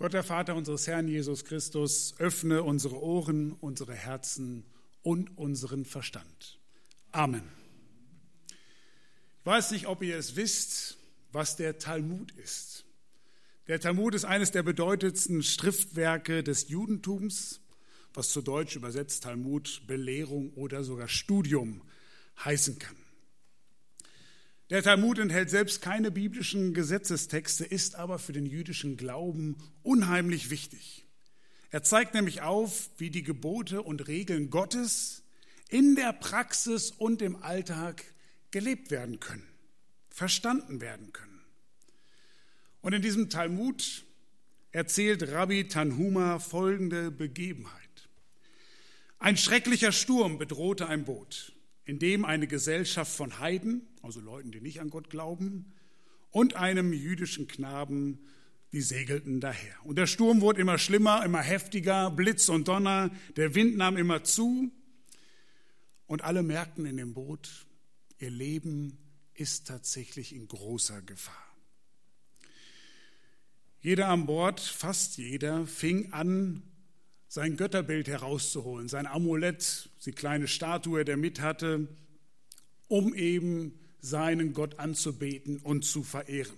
Gott, der Vater unseres Herrn Jesus Christus, öffne unsere Ohren, unsere Herzen und unseren Verstand. Amen. Ich weiß nicht, ob ihr es wisst, was der Talmud ist. Der Talmud ist eines der bedeutendsten Schriftwerke des Judentums, was zu Deutsch übersetzt Talmud, Belehrung oder sogar Studium heißen kann. Der Talmud enthält selbst keine biblischen Gesetzestexte, ist aber für den jüdischen Glauben unheimlich wichtig. Er zeigt nämlich auf, wie die Gebote und Regeln Gottes in der Praxis und im Alltag gelebt werden können, verstanden werden können. Und in diesem Talmud erzählt Rabbi Tanhuma folgende Begebenheit. Ein schrecklicher Sturm bedrohte ein Boot, in dem eine Gesellschaft von Heiden, also Leuten, die nicht an Gott glauben, und einem jüdischen Knaben, die segelten daher. Und der Sturm wurde immer schlimmer, immer heftiger, Blitz und Donner, der Wind nahm immer zu. Und alle merkten in dem Boot, ihr Leben ist tatsächlich in großer Gefahr. Jeder an Bord, fast jeder, fing an, sein Götterbild herauszuholen, sein Amulett, die kleine Statue, der mit hatte, um eben seinen Gott anzubeten und zu verehren.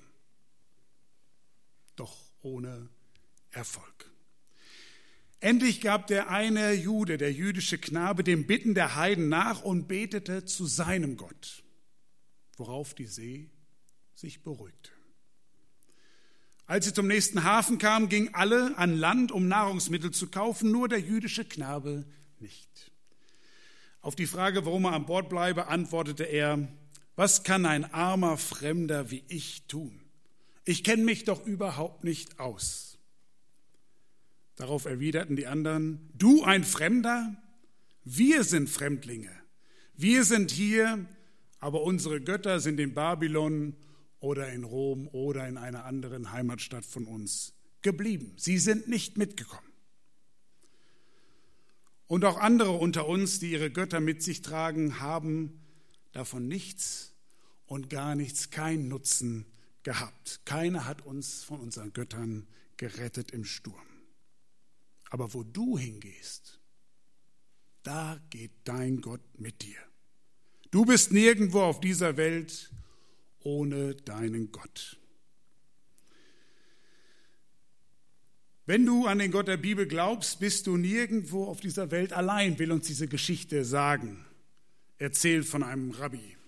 Doch ohne Erfolg. Endlich gab der eine Jude, der jüdische Knabe, dem Bitten der Heiden nach und betete zu seinem Gott, worauf die See sich beruhigte. Als sie zum nächsten Hafen kamen, gingen alle an Land, um Nahrungsmittel zu kaufen, nur der jüdische Knabe nicht. Auf die Frage, warum er an Bord bleibe, antwortete er: Was kann ein armer Fremder wie ich tun? Ich kenne mich doch überhaupt nicht aus. Darauf erwiderten die anderen: Du ein Fremder? Wir sind Fremdlinge. Wir sind hier, aber unsere Götter sind in Babylon oder in Rom oder in einer anderen Heimatstadt von uns geblieben. Sie sind nicht mitgekommen. Und auch andere unter uns, die ihre Götter mit sich tragen, haben davon nichts und gar nichts, keinen Nutzen gehabt. Keiner hat uns von unseren Göttern gerettet im Sturm. Aber wo du hingehst, da geht dein Gott mit dir. Du bist nirgendwo auf dieser Welt ohne deinen Gott. Wenn du an den Gott der Bibel glaubst, bist du nirgendwo auf dieser Welt allein, will uns diese Geschichte sagen, erzählt von einem Rabbi.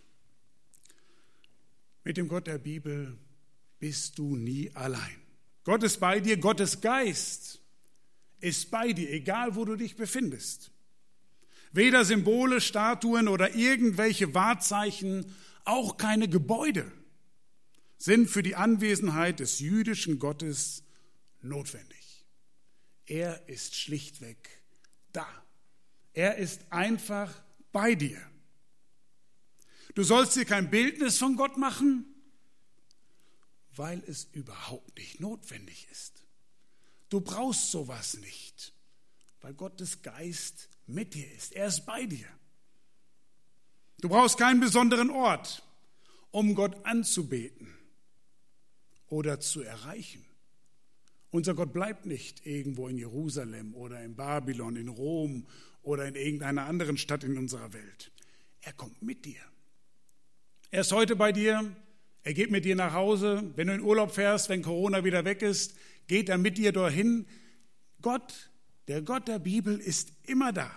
Mit dem Gott der Bibel bist du nie allein. Gott ist bei dir, Gottes Geist ist bei dir, egal wo du dich befindest. Weder Symbole, Statuen oder irgendwelche Wahrzeichen, auch keine Gebäude sind für die Anwesenheit des jüdischen Gottes notwendig. Er ist schlichtweg da. Er ist einfach bei dir. Du sollst dir kein Bildnis von Gott machen, weil es überhaupt nicht notwendig ist. Du brauchst sowas nicht, weil Gottes Geist mit dir ist. Er ist bei dir. Du brauchst keinen besonderen Ort, um Gott anzubeten oder zu erreichen. Unser Gott bleibt nicht irgendwo in Jerusalem oder in Babylon, in Rom oder in irgendeiner anderen Stadt in unserer Welt. Er kommt mit dir. Er ist heute bei dir, er geht mit dir nach Hause. Wenn du in Urlaub fährst, wenn Corona wieder weg ist, geht er mit dir dorthin. Gott, der Gott der Bibel, ist immer da.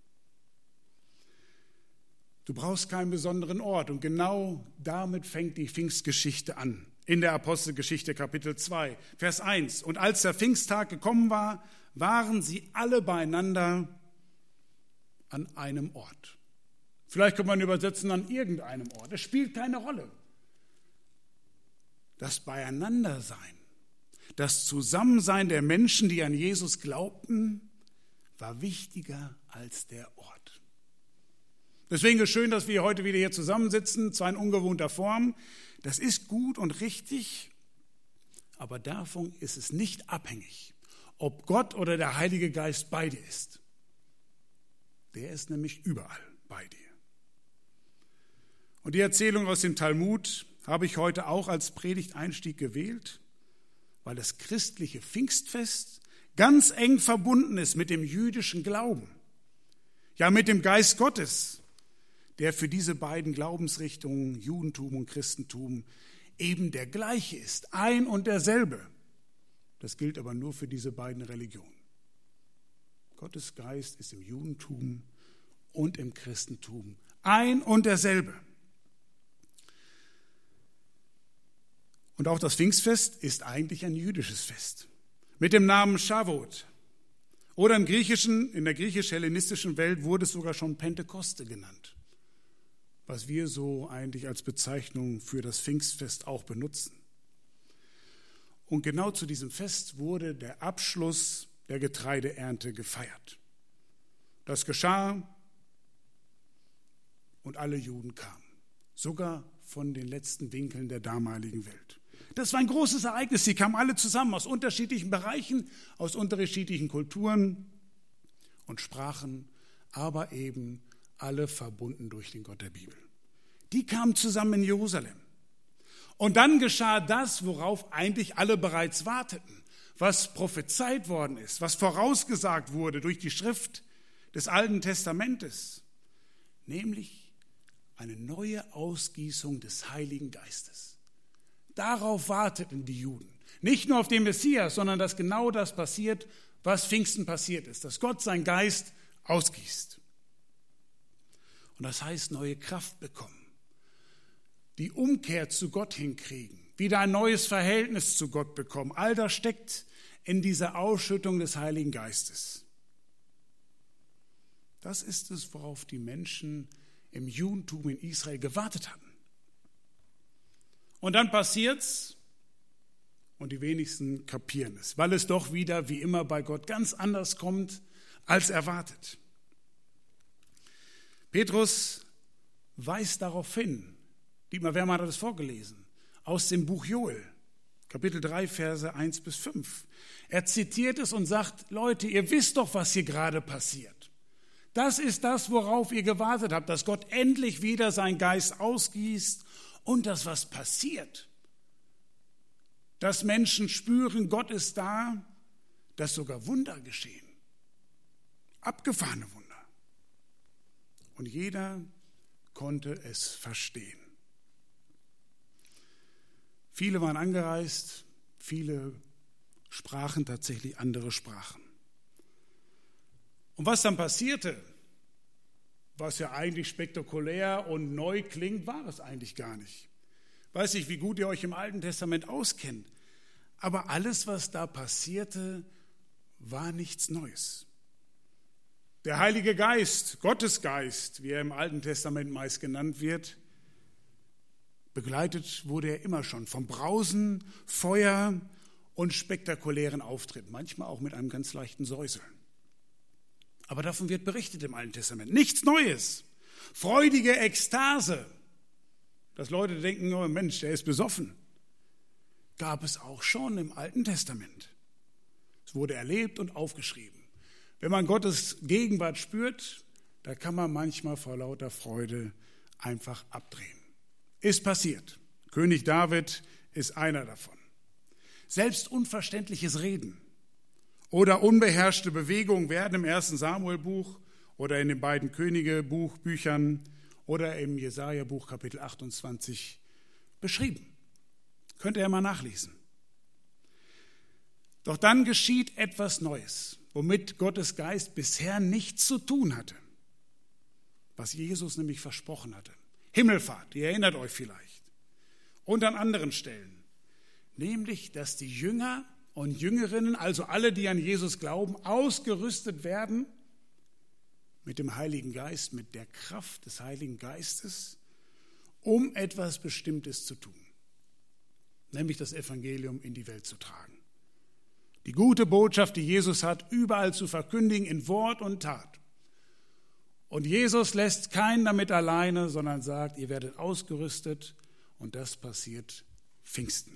Du brauchst keinen besonderen Ort und genau damit fängt die Pfingstgeschichte an. In der Apostelgeschichte Kapitel 2, Vers 1. Und als der Pfingsttag gekommen war, waren sie alle beieinander an einem Ort. Vielleicht kann man übersetzen an irgendeinem Ort. Es spielt keine Rolle. Das Beieinandersein, das Zusammensein der Menschen, die an Jesus glaubten, war wichtiger als der Ort. Deswegen ist es schön, dass wir heute wieder hier zusammensitzen, zwar in ungewohnter Form. Das ist gut und richtig, aber davon ist es nicht abhängig, ob Gott oder der Heilige Geist bei dir ist. Der ist nämlich überall bei dir. Und die Erzählung aus dem Talmud habe ich heute auch als Predigteinstieg gewählt, weil das christliche Pfingstfest ganz eng verbunden ist mit dem jüdischen Glauben, ja mit dem Geist Gottes, der für diese beiden Glaubensrichtungen, Judentum und Christentum, eben der gleiche ist, ein und derselbe. Das gilt aber nur für diese beiden Religionen. Gottes Geist ist im Judentum und im Christentum ein und derselbe. Und auch das Pfingstfest ist eigentlich ein jüdisches Fest mit dem Namen Shavuot. Oder in der griechisch-hellenistischen Welt wurde es sogar schon Pentekoste genannt, was wir so eigentlich als Bezeichnung für das Pfingstfest auch benutzen. Und genau zu diesem Fest wurde der Abschluss der Getreideernte gefeiert. Das geschah und alle Juden kamen, sogar von den letzten Winkeln der damaligen Welt. Das war ein großes Ereignis. Sie kamen alle zusammen aus unterschiedlichen Bereichen, aus unterschiedlichen Kulturen und Sprachen, aber eben alle verbunden durch den Gott der Bibel. Die kamen zusammen in Jerusalem. Und dann geschah das, worauf eigentlich alle bereits warteten, was prophezeit worden ist, was vorausgesagt wurde durch die Schrift des Alten Testamentes, nämlich eine neue Ausgießung des Heiligen Geistes. Darauf warteten die Juden. Nicht nur auf den Messias, sondern dass genau das passiert, was Pfingsten passiert ist, dass Gott seinen Geist ausgießt. Und das heißt, neue Kraft bekommen, die Umkehr zu Gott hinkriegen, wieder ein neues Verhältnis zu Gott bekommen. All das steckt in dieser Ausschüttung des Heiligen Geistes. Das ist es, worauf die Menschen im Judentum in Israel gewartet hatten. Und dann passiert's und die wenigsten kapieren es, weil es doch wieder, wie immer bei Gott, ganz anders kommt als erwartet. Petrus weist darauf hin, Dietmar Wermann hat es vorgelesen, aus dem Buch Joel, Kapitel 3, Verse 1 bis 5. Er zitiert es und sagt, Leute, ihr wisst doch, was hier gerade passiert. Das ist das, worauf ihr gewartet habt, dass Gott endlich wieder seinen Geist ausgießt und dass was passiert. Dass Menschen spüren, Gott ist da, dass sogar Wunder geschehen. Abgefahrene Wunder. Und jeder konnte es verstehen. Viele waren angereist, viele sprachen tatsächlich andere Sprachen. Und was dann passierte, was ja eigentlich spektakulär und neu klingt, war es eigentlich gar nicht. Ich weiß nicht, wie gut ihr euch im Alten Testament auskennt, aber alles, was da passierte, war nichts Neues. Der Heilige Geist, Gottes Geist, wie er im Alten Testament meist genannt wird, begleitet wurde er immer schon vom Brausen, Feuer und spektakulären Auftritten, manchmal auch mit einem ganz leichten Säuseln. Aber davon wird berichtet im Alten Testament. Nichts Neues. Freudige Ekstase, dass Leute denken, oh Mensch, der ist besoffen, gab es auch schon im Alten Testament. Es wurde erlebt und aufgeschrieben. Wenn man Gottes Gegenwart spürt, da kann man manchmal vor lauter Freude einfach abdrehen. Ist passiert. König David ist einer davon. Selbst unverständliches Reden oder unbeherrschte Bewegungen werden im 1. Samuel-Buch oder in den beiden Könige-Büchern oder im Jesaja-Buch Kapitel 28 beschrieben. Könnt ihr ja mal nachlesen. Doch dann geschieht etwas Neues, womit Gottes Geist bisher nichts zu tun hatte, was Jesus nämlich versprochen hatte. Himmelfahrt, ihr erinnert euch vielleicht. Und an anderen Stellen. Nämlich, dass die Jünger und Jüngerinnen, also alle, die an Jesus glauben, ausgerüstet werden mit dem Heiligen Geist, mit der Kraft des Heiligen Geistes, um etwas Bestimmtes zu tun. Nämlich das Evangelium in die Welt zu tragen. Die gute Botschaft, die Jesus hat, überall zu verkündigen in Wort und Tat. Und Jesus lässt keinen damit alleine, sondern sagt, ihr werdet ausgerüstet und das passiert Pfingsten.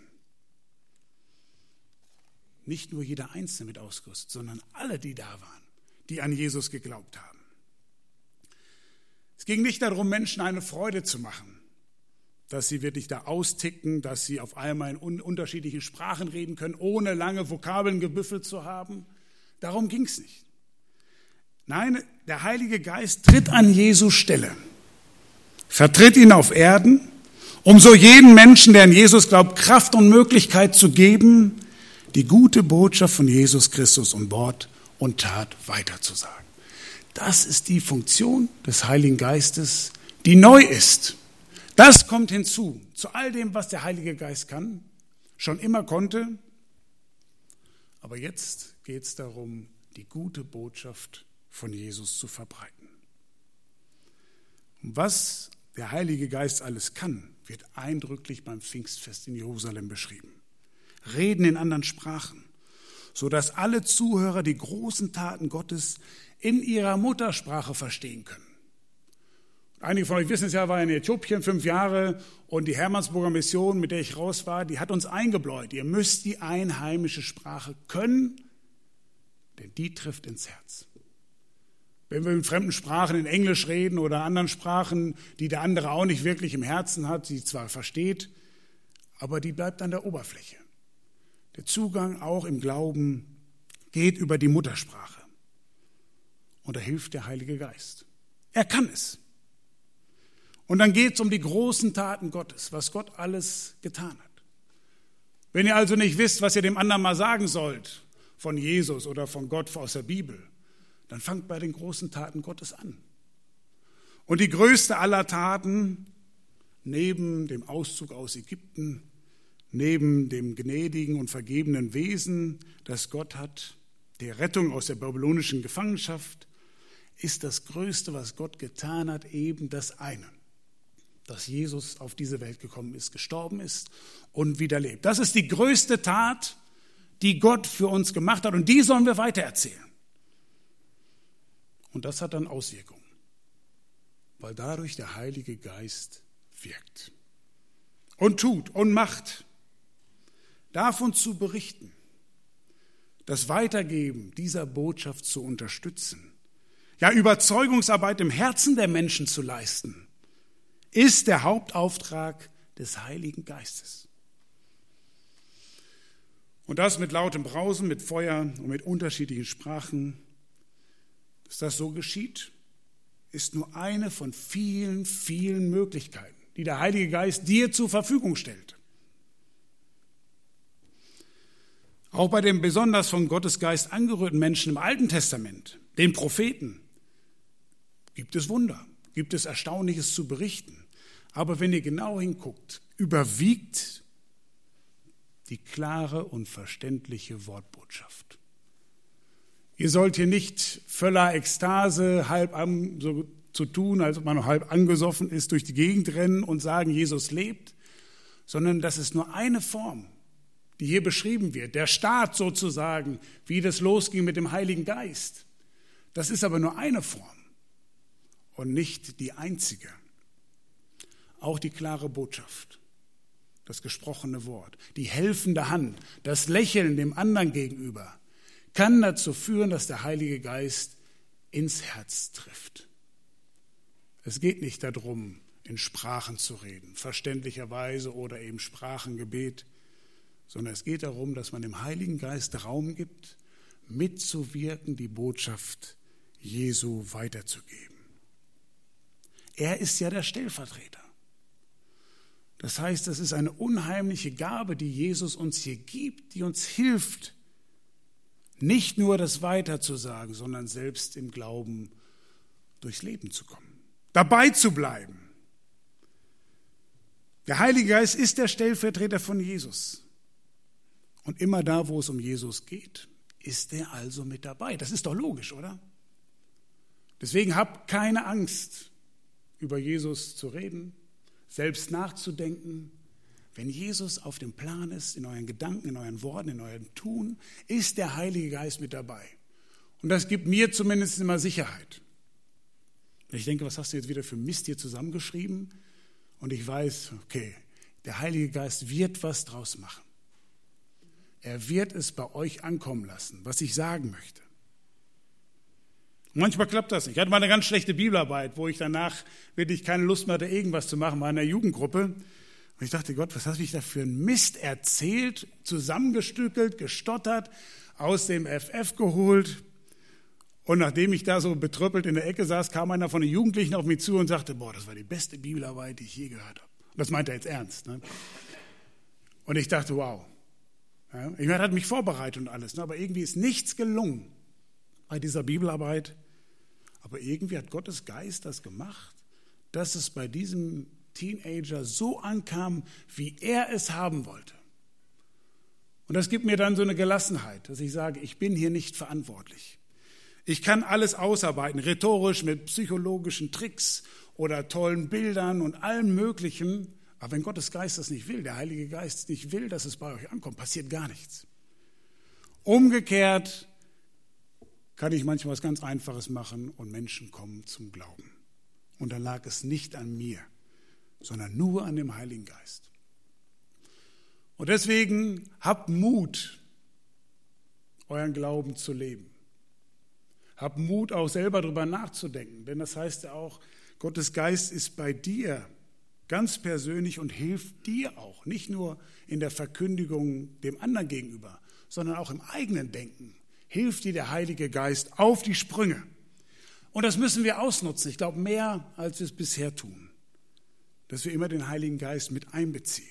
Nicht nur jeder Einzelne mit ausgerüstet, sondern alle, die da waren, die an Jesus geglaubt haben. Es ging nicht darum, Menschen eine Freude zu machen, dass sie wirklich da austicken, dass sie auf einmal in unterschiedlichen Sprachen reden können, ohne lange Vokabeln gebüffelt zu haben. Darum ging es nicht. Nein, der Heilige Geist tritt an Jesu Stelle, vertritt ihn auf Erden, um so jeden Menschen, der an Jesus glaubt, Kraft und Möglichkeit zu geben, die gute Botschaft von Jesus Christus in Wort und Tat weiterzusagen. Das ist die Funktion des Heiligen Geistes, die neu ist. Das kommt hinzu zu all dem, was der Heilige Geist kann, schon immer konnte. Aber jetzt geht es darum, die gute Botschaft von Jesus zu verbreiten. Und was der Heilige Geist alles kann, wird eindrücklich beim Pfingstfest in Jerusalem beschrieben. Reden in anderen Sprachen, sodass alle Zuhörer die großen Taten Gottes in ihrer Muttersprache verstehen können. Einige von euch wissen es ja, war in Äthiopien 5 Jahre und die Hermannsburger Mission, mit der ich raus war, die hat uns eingebläut. Ihr müsst die einheimische Sprache können, denn die trifft ins Herz. Wenn wir in fremden Sprachen, in Englisch reden oder anderen Sprachen, die der andere auch nicht wirklich im Herzen hat, sie zwar versteht, aber die bleibt an der Oberfläche. Der Zugang auch im Glauben geht über die Muttersprache. Und da hilft der Heilige Geist. Er kann es. Und dann geht es um die großen Taten Gottes, was Gott alles getan hat. Wenn ihr also nicht wisst, was ihr dem anderen mal sagen sollt, von Jesus oder von Gott aus der Bibel, dann fangt bei den großen Taten Gottes an. Und die größte aller Taten, neben dem Auszug aus Ägypten, neben dem gnädigen und vergebenen Wesen, das Gott hat, der Rettung aus der babylonischen Gefangenschaft, ist das Größte, was Gott getan hat, eben das eine, dass Jesus auf diese Welt gekommen ist, gestorben ist und wieder lebt. Das ist die größte Tat, die Gott für uns gemacht hat, und die sollen wir weitererzählen. Und das hat dann Auswirkungen, weil dadurch der Heilige Geist wirkt und tut und macht. Davon zu berichten, das Weitergeben dieser Botschaft zu unterstützen, ja Überzeugungsarbeit im Herzen der Menschen zu leisten, ist der Hauptauftrag des Heiligen Geistes. Und das mit lautem Brausen, mit Feuer und mit unterschiedlichen Sprachen. Dass das so geschieht, ist nur eine von vielen, vielen Möglichkeiten, die der Heilige Geist dir zur Verfügung stellt. Auch bei den besonders von Gottes Geist angerührten Menschen im Alten Testament, den Propheten, gibt es Wunder, gibt es Erstaunliches zu berichten. Aber wenn ihr genau hinguckt, überwiegt die klare und verständliche Wortbotschaft. Ihr sollt hier nicht voller Ekstase so zu tun, als ob man noch halb angesoffen ist, durch die Gegend rennen und sagen, Jesus lebt, sondern das ist nur eine Form, die hier beschrieben wird. Der Start sozusagen, wie das losging mit dem Heiligen Geist. Das ist aber nur eine Form und nicht die einzige. Auch die klare Botschaft, das gesprochene Wort, die helfende Hand, das Lächeln dem anderen gegenüber, kann dazu führen, dass der Heilige Geist ins Herz trifft. Es geht nicht darum, in Sprachen zu reden, verständlicherweise oder eben Sprachengebet, sondern es geht darum, dass man dem Heiligen Geist Raum gibt, mitzuwirken, die Botschaft Jesu weiterzugeben. Er ist ja der Stellvertreter. Das heißt, es ist eine unheimliche Gabe, die Jesus uns hier gibt, die uns hilft, nicht nur das weiterzusagen, sondern selbst im Glauben durchs Leben zu kommen, dabei zu bleiben. Der Heilige Geist ist der Stellvertreter von Jesus. Und immer da, wo es um Jesus geht, ist er also mit dabei. Das ist doch logisch, oder? Deswegen habt keine Angst, über Jesus zu reden, selbst nachzudenken. Wenn Jesus auf dem Plan ist, in euren Gedanken, in euren Worten, in eurem Tun, ist der Heilige Geist mit dabei. Und das gibt mir zumindest immer Sicherheit. Ich denke, was hast du jetzt wieder für Mist hier zusammengeschrieben? Und ich weiß, okay, der Heilige Geist wird was draus machen. Er wird es bei euch ankommen lassen, was ich sagen möchte. Manchmal klappt das nicht. Ich hatte mal eine ganz schlechte Bibelarbeit, wo ich danach wirklich keine Lust mehr hatte, irgendwas zu machen, war in der Jugendgruppe. Und ich dachte, Gott, was hast du mich da für einen Mist erzählt, zusammengestückelt, gestottert, aus dem FF geholt. Und nachdem ich da so betröppelt in der Ecke saß, kam einer von den Jugendlichen auf mich zu und sagte, boah, das war die beste Bibelarbeit, die ich je gehört habe. Und das meinte er jetzt ernst. Ne? Und ich dachte, wow. Ja, ich hatte mich vorbereitet und alles, ne? Aber irgendwie ist nichts gelungen bei dieser Bibelarbeit. Aber irgendwie hat Gottes Geist das gemacht, dass es bei diesem Teenager so ankam, wie er es haben wollte. Und das gibt mir dann so eine Gelassenheit, dass ich sage, ich bin hier nicht verantwortlich. Ich kann alles ausarbeiten, rhetorisch mit psychologischen Tricks oder tollen Bildern und allem Möglichen. Aber wenn Gottes Geist das nicht will, der Heilige Geist nicht will, dass es bei euch ankommt, passiert gar nichts. Umgekehrt kann ich manchmal was ganz Einfaches machen und Menschen kommen zum Glauben. Und da lag es nicht an mir, sondern nur an dem Heiligen Geist. Und deswegen habt Mut, euren Glauben zu leben. Habt Mut, auch selber darüber nachzudenken, denn das heißt ja auch, Gottes Geist ist bei dir ganz persönlich und hilft dir auch, nicht nur in der Verkündigung dem anderen gegenüber, sondern auch im eigenen Denken. Hilft dir der Heilige Geist auf die Sprünge. Und das müssen wir ausnutzen. Ich glaube, mehr, als wir es bisher tun. Dass wir immer den Heiligen Geist mit einbeziehen.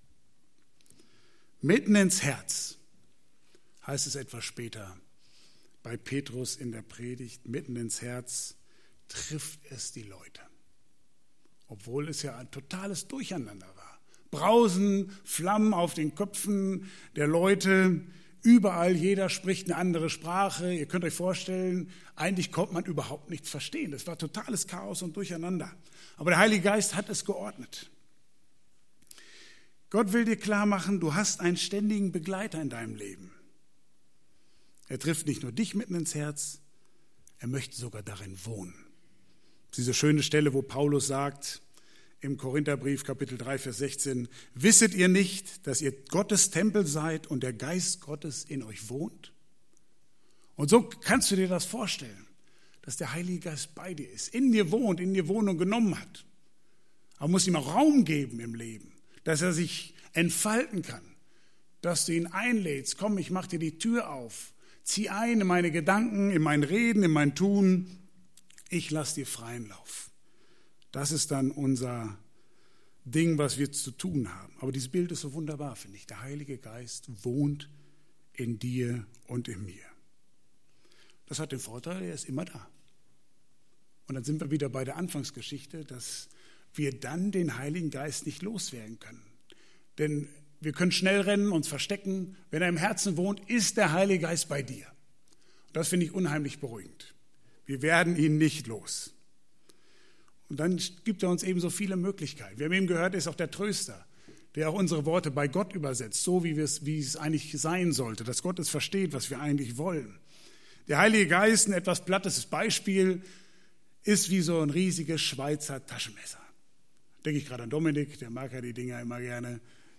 Mitten ins Herz, heißt es etwas später bei Petrus in der Predigt, mitten ins Herz trifft es die Leute. Obwohl es ja ein totales Durcheinander war. Brausen, Flammen auf den Köpfen der Leute, überall, jeder spricht eine andere Sprache. Ihr könnt euch vorstellen, eigentlich konnte man überhaupt nichts verstehen. Das war totales Chaos und Durcheinander. Aber der Heilige Geist hat es geordnet. Gott will dir klar machen, du hast einen ständigen Begleiter in deinem Leben. Er trifft nicht nur dich mitten ins Herz, er möchte sogar darin wohnen. Diese schöne Stelle, wo Paulus sagt, im Korintherbrief Kapitel 3, Vers 16, wisset ihr nicht, dass ihr Gottes Tempel seid und der Geist Gottes in euch wohnt? Und so kannst du dir das vorstellen, dass der Heilige Geist bei dir ist, in dir wohnt, in dir Wohnung genommen hat. Aber man muss ihm auch Raum geben im Leben, dass er sich entfalten kann, dass du ihn einlädst, komm, ich mach dir die Tür auf, zieh ein in meine Gedanken, in mein Reden, in mein Tun, ich lass dir freien Lauf. Das ist dann unser Ding, was wir zu tun haben. Aber dieses Bild ist so wunderbar, finde ich. Der Heilige Geist wohnt in dir und in mir. Das hat den Vorteil, er ist immer da. Und dann sind wir wieder bei der Anfangsgeschichte, dass wir dann den Heiligen Geist nicht loswerden können. Denn wir können schnell rennen, uns verstecken. Wenn er im Herzen wohnt, ist der Heilige Geist bei dir. Und das finde ich unheimlich beruhigend. Wir werden ihn nicht los. Und dann gibt er uns eben so viele Möglichkeiten. Wir haben eben gehört, er ist auch der Tröster, der auch unsere Worte bei Gott übersetzt, so wie es eigentlich sein sollte, dass Gott es versteht, was wir eigentlich wollen. Der Heilige Geist, ein etwas plattes Beispiel, ist wie so ein riesiges Schweizer Taschenmesser. Denke ich gerade an Dominik, der mag ja die Dinger immer gerne.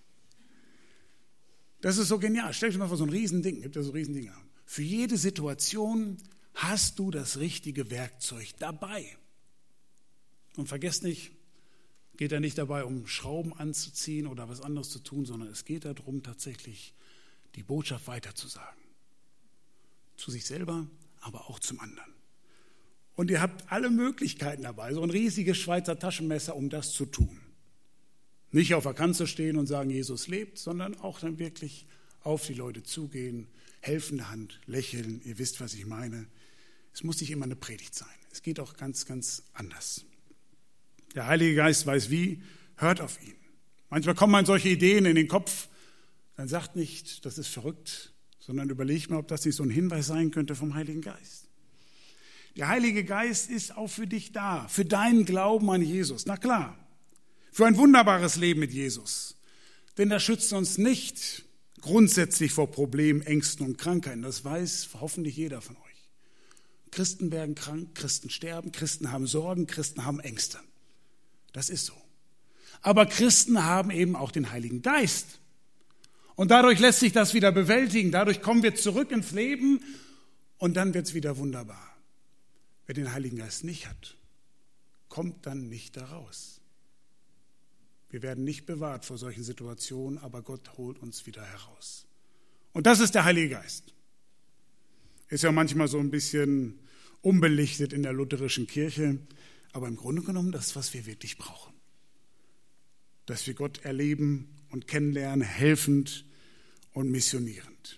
Das ist so genial. Stell dir mal vor, so ein Riesending, gibt ja so Riesendinger. Für jede Situation hast du das richtige Werkzeug dabei. Und vergesst nicht, geht ja nicht dabei, um Schrauben anzuziehen oder was anderes zu tun, sondern es geht darum, tatsächlich die Botschaft weiterzusagen. Zu sich selber, aber auch zum anderen. Und ihr habt alle Möglichkeiten dabei, so ein riesiges Schweizer Taschenmesser, um das zu tun. Nicht auf der Kanzel stehen und sagen, Jesus lebt, sondern auch dann wirklich auf die Leute zugehen, helfende Hand, lächeln, ihr wisst, was ich meine. Es muss nicht immer eine Predigt sein. Es geht auch ganz, ganz anders. Der Heilige Geist weiß wie, hört auf ihn. Manchmal kommen einem solche Ideen in den Kopf, dann sagt nicht, das ist verrückt, sondern überlegt mal, ob das nicht so ein Hinweis sein könnte vom Heiligen Geist. Der Heilige Geist ist auch für dich da, für deinen Glauben an Jesus. Na klar, für ein wunderbares Leben mit Jesus. Denn das schützt uns nicht grundsätzlich vor Problemen, Ängsten und Krankheiten. Das weiß hoffentlich jeder von euch. Christen werden krank, Christen sterben, Christen haben Sorgen, Christen haben Ängste. Das ist so. Aber Christen haben eben auch den Heiligen Geist. Und dadurch lässt sich das wieder bewältigen. Dadurch kommen wir zurück ins Leben und dann wird es wieder wunderbar. wer den Heiligen Geist nicht hat, kommt dann nicht da raus. Wir werden nicht bewahrt vor solchen Situationen, aber Gott holt uns wieder heraus. Und das ist der Heilige Geist. Ist ja manchmal so ein bisschen unbelichtet in der lutherischen Kirche, aber im Grunde genommen das, was wir wirklich brauchen. Dass wir Gott erleben und kennenlernen, helfend und missionierend.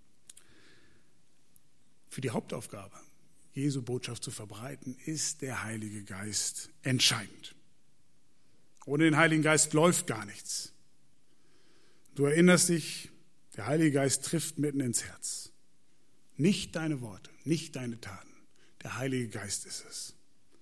Für die Hauptaufgabe, Jesu Botschaft zu verbreiten, ist der Heilige Geist entscheidend. Ohne den Heiligen Geist läuft gar nichts. Du erinnerst dich, der Heilige Geist trifft mitten ins Herz. Nicht deine Worte, nicht deine Taten. Der Heilige Geist ist es.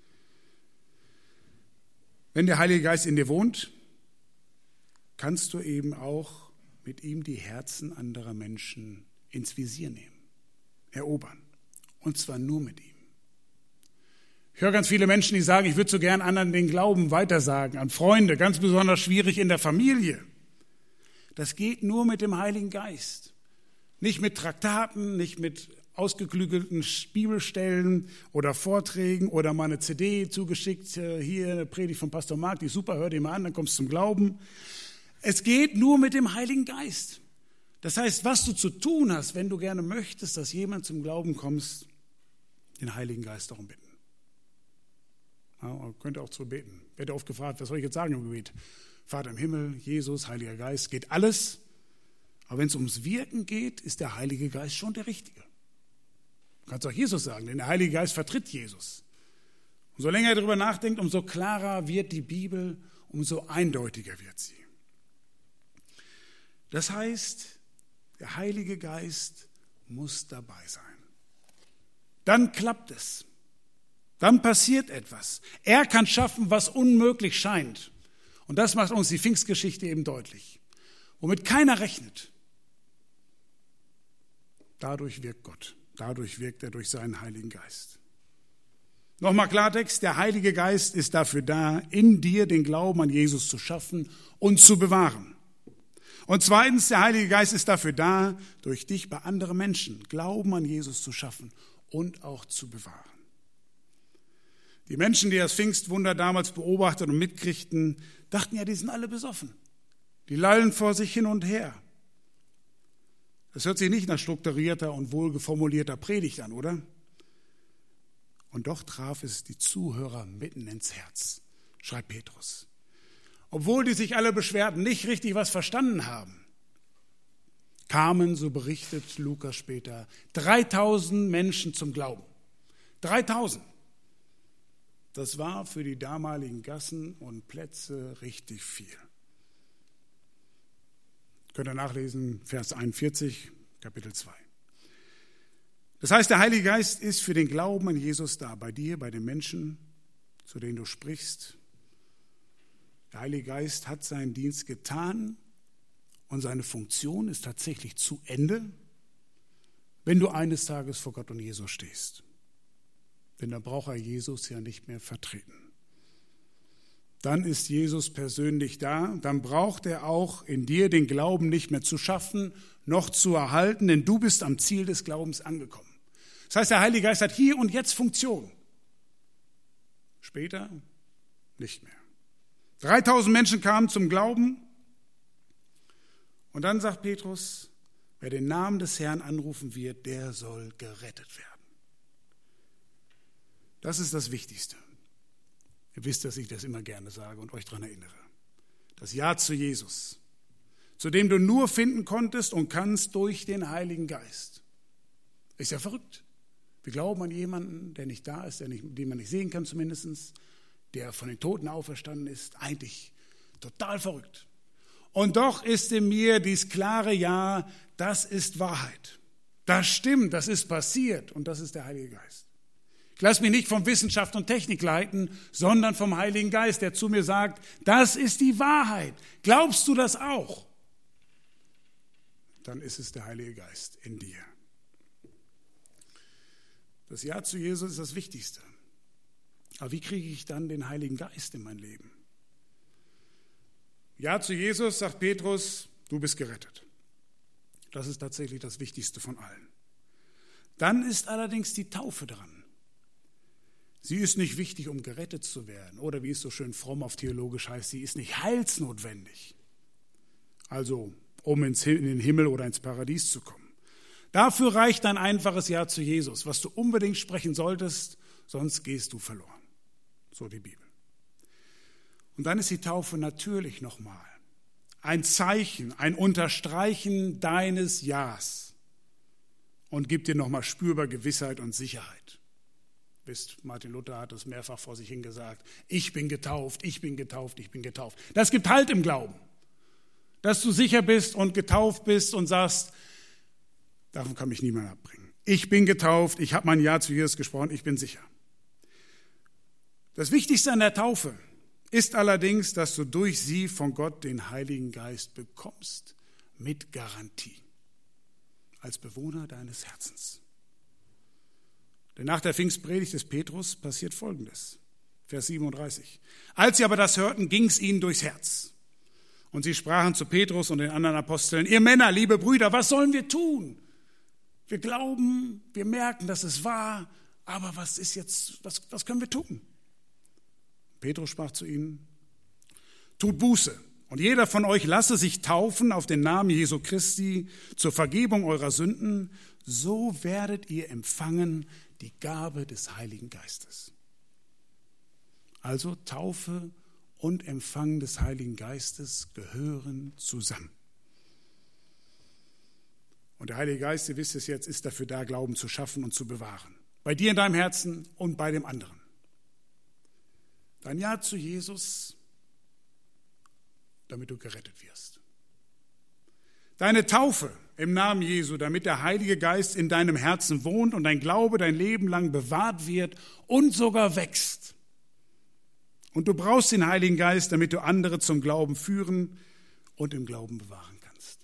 Wenn der Heilige Geist in dir wohnt, kannst du eben auch mit ihm die Herzen anderer Menschen ins Visier nehmen, erobern. Und zwar nur mit ihm. Ich höre ganz viele Menschen, die sagen, ich würde so gern anderen den Glauben weitersagen, an Freunde, ganz besonders schwierig in der Familie. Das geht nur mit dem Heiligen Geist. Nicht mit Traktaten, nicht mit ausgeklügelten Bibelstellen oder Vorträgen oder mal eine CD zugeschickt, hier eine Predigt von Pastor Mark, die ist super, hör dir mal an, dann kommst du zum Glauben. Es geht nur mit dem Heiligen Geist. Das heißt, was du zu tun hast, wenn du gerne möchtest, dass jemand zum Glauben kommt, den Heiligen Geist darum bitten. Ja, könnt ihr auch zu beten. Werde oft gefragt, was soll ich jetzt sagen im Gebet? Vater im Himmel, Jesus, Heiliger Geist, geht alles. Aber wenn es ums Wirken geht, ist der Heilige Geist schon der Richtige. Du kannst auch Jesus sagen, denn der Heilige Geist vertritt Jesus. Und so länger er darüber nachdenkt, umso klarer wird die Bibel, umso eindeutiger wird sie. Das heißt, der Heilige Geist muss dabei sein. Dann klappt es. Dann passiert etwas. Er kann schaffen, was unmöglich scheint. Und das macht uns die Pfingstgeschichte eben deutlich. Womit keiner rechnet. Dadurch wirkt Gott. Dadurch wirkt er durch seinen Heiligen Geist. Nochmal Klartext, der Heilige Geist ist dafür da, in dir den Glauben an Jesus zu schaffen und zu bewahren. Und zweitens, der Heilige Geist ist dafür da, durch dich bei anderen Menschen Glauben an Jesus zu schaffen und auch zu bewahren. Die Menschen, die das Pfingstwunder damals beobachtet und mitkriegten, dachten ja, die sind alle besoffen. Die lallen vor sich hin und her. Das hört sich nicht nach strukturierter und wohlgeformulierter Predigt an, oder? Und doch traf es die Zuhörer mitten ins Herz, schreibt Petrus. Obwohl die sich alle beschwerten, nicht richtig was verstanden haben, kamen, so berichtet Lukas später, 3000 Menschen zum Glauben. 3000. Das war für die damaligen Gassen und Plätze richtig viel. Könnt ihr nachlesen, Vers 41, Kapitel 2. Das heißt, der Heilige Geist ist für den Glauben an Jesus da, bei dir, bei den Menschen, zu denen du sprichst. Der Heilige Geist hat seinen Dienst getan und seine Funktion ist tatsächlich zu Ende, wenn du eines Tages vor Gott und Jesus stehst. Denn dann braucht er Jesus ja nicht mehr vertreten. Dann ist Jesus persönlich da, dann braucht er auch in dir den Glauben nicht mehr zu schaffen, noch zu erhalten, denn du bist am Ziel des Glaubens angekommen. Das heißt, der Heilige Geist hat hier und jetzt Funktion. Später nicht mehr. 3000 Menschen kamen zum Glauben und dann sagt Petrus, wer den Namen des Herrn anrufen wird, der soll gerettet werden. Das ist das Wichtigste. Ihr wisst, dass ich das immer gerne sage und euch daran erinnere. Das Ja zu Jesus, zu dem du nur finden konntest und kannst durch den Heiligen Geist. Ist ja verrückt. Wir glauben an jemanden, der nicht da ist, den man nicht sehen kann zumindest, der von den Toten auferstanden ist. Eigentlich total verrückt. Und doch ist in mir dieses klare Ja, das ist Wahrheit. Das stimmt, das ist passiert und das ist der Heilige Geist. Ich lasse mich nicht von Wissenschaft und Technik leiten, sondern vom Heiligen Geist, der zu mir sagt, das ist die Wahrheit. Glaubst du das auch? Dann ist es der Heilige Geist in dir. Das Ja zu Jesus ist das Wichtigste. Aber wie kriege ich dann den Heiligen Geist in mein Leben? Ja zu Jesus, sagt Petrus, du bist gerettet. Das ist tatsächlich das Wichtigste von allen. Dann ist allerdings die Taufe dran. Sie ist nicht wichtig, um gerettet zu werden. Oder wie es so schön fromm auf theologisch heißt, sie ist nicht heilsnotwendig. Also, um in den Himmel oder ins Paradies zu kommen. Dafür reicht ein einfaches Ja zu Jesus, was du unbedingt sprechen solltest, sonst gehst du verloren. So die Bibel. Und dann ist die Taufe natürlich nochmal ein Zeichen, ein Unterstreichen deines Ja's und gibt dir nochmal spürbar Gewissheit und Sicherheit. Wisst, Martin Luther hat es mehrfach vor sich hingesagt, ich bin getauft, ich bin getauft, ich bin getauft. Das gibt Halt im Glauben, dass du sicher bist und getauft bist und sagst, davon kann mich niemand abbringen. Ich bin getauft, ich habe mein Ja zu Jesus gesprochen, ich bin sicher. Das Wichtigste an der Taufe ist allerdings, dass du durch sie von Gott den Heiligen Geist bekommst, mit Garantie, als Bewohner deines Herzens. Denn nach der Pfingstpredigt des Petrus passiert Folgendes, Vers 37. Als sie aber das hörten, ging es ihnen durchs Herz. Und sie sprachen zu Petrus und den anderen Aposteln, ihr Männer, liebe Brüder, was sollen wir tun? Wir glauben, wir merken, dass es wahr, aber was können wir tun? Petrus sprach zu ihnen, tut Buße und jeder von euch lasse sich taufen auf den Namen Jesu Christi zur Vergebung eurer Sünden, so werdet ihr empfangen die Gabe des Heiligen Geistes. Also Taufe und Empfang des Heiligen Geistes gehören zusammen. Und der Heilige Geist, ihr wisst es jetzt, ist dafür da, Glauben zu schaffen und zu bewahren. Bei dir in deinem Herzen und bei dem anderen. Dein Ja zu Jesus, damit du gerettet wirst. Deine Taufe im Namen Jesu, damit der Heilige Geist in deinem Herzen wohnt und dein Glaube dein Leben lang bewahrt wird und sogar wächst. Und du brauchst den Heiligen Geist, damit du andere zum Glauben führen und im Glauben bewahren kannst.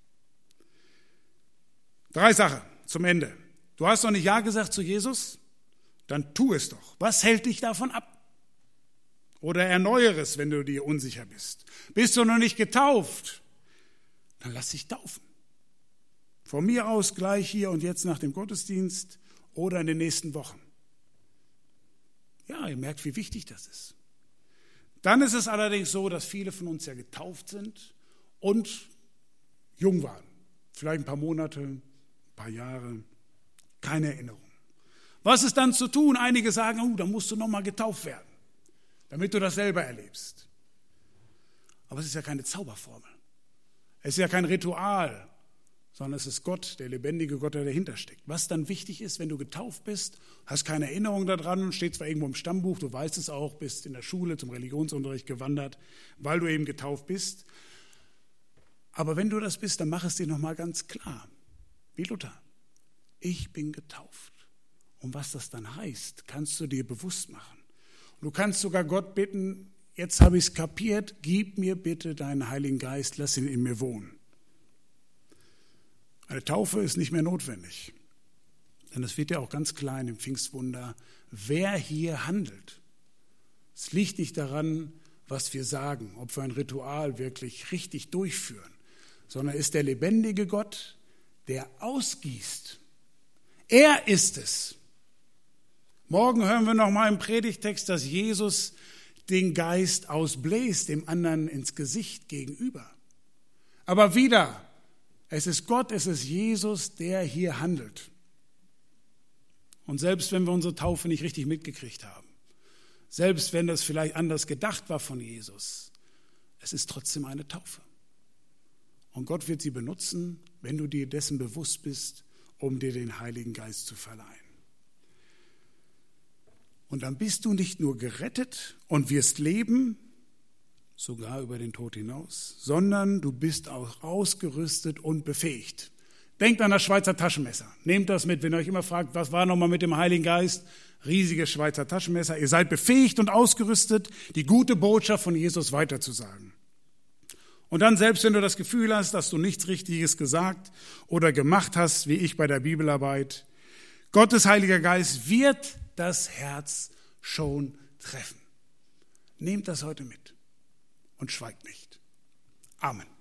3 Sachen zum Ende. Du hast noch nicht Ja gesagt zu Jesus? Dann tu es doch. Was hält dich davon ab? Oder erneuere es, wenn du dir unsicher bist. Bist du noch nicht getauft? Dann lass dich taufen. Von mir aus gleich hier und jetzt nach dem Gottesdienst oder in den nächsten Wochen. Ja, ihr merkt, wie wichtig das ist. Dann ist es allerdings so, dass viele von uns ja getauft sind und jung waren. Vielleicht ein paar Monate, ein paar Jahre, keine Erinnerung. Was ist dann zu tun? Einige sagen, da musst du noch mal getauft werden, damit du das selber erlebst. Aber es ist ja keine Zauberformel. Es ist ja kein Ritual, sondern es ist Gott, der lebendige Gott, der dahinter steckt. Was dann wichtig ist, wenn du getauft bist, hast keine Erinnerung daran, steht zwar irgendwo im Stammbuch, du weißt es auch, bist in der Schule zum Religionsunterricht gewandert, weil du eben getauft bist. Aber wenn du das bist, dann mach es dir nochmal ganz klar, wie Luther. Ich bin getauft. Und was das dann heißt, kannst du dir bewusst machen. Du kannst sogar Gott bitten, jetzt habe ich es kapiert, gib mir bitte deinen Heiligen Geist, lass ihn in mir wohnen. Eine Taufe ist nicht mehr notwendig, denn es wird ja auch ganz klar in dem Pfingstwunder, wer hier handelt. Es liegt nicht daran, was wir sagen, ob wir ein Ritual wirklich richtig durchführen, sondern ist der lebendige Gott, der ausgießt. Er ist es. Morgen hören wir noch mal im Predigtext, dass Jesus den Geist ausbläst, dem anderen ins Gesicht gegenüber. Aber wieder, es ist Gott, es ist Jesus, der hier handelt. Und selbst wenn wir unsere Taufe nicht richtig mitgekriegt haben, selbst wenn das vielleicht anders gedacht war von Jesus, es ist trotzdem eine Taufe. Und Gott wird sie benutzen, wenn du dir dessen bewusst bist, um dir den Heiligen Geist zu verleihen. Und dann bist du nicht nur gerettet und wirst leben, sogar über den Tod hinaus, sondern du bist auch ausgerüstet und befähigt. Denkt an das Schweizer Taschenmesser. Nehmt das mit, wenn ihr euch immer fragt, was war nochmal mit dem Heiligen Geist? Riesiges Schweizer Taschenmesser. Ihr seid befähigt und ausgerüstet, die gute Botschaft von Jesus weiterzusagen. Und dann, selbst wenn du das Gefühl hast, dass du nichts Richtiges gesagt oder gemacht hast, wie ich bei der Bibelarbeit, Gottes Heiliger Geist wird das Herz schon treffen. Nehmt das heute mit und schweigt nicht. Amen.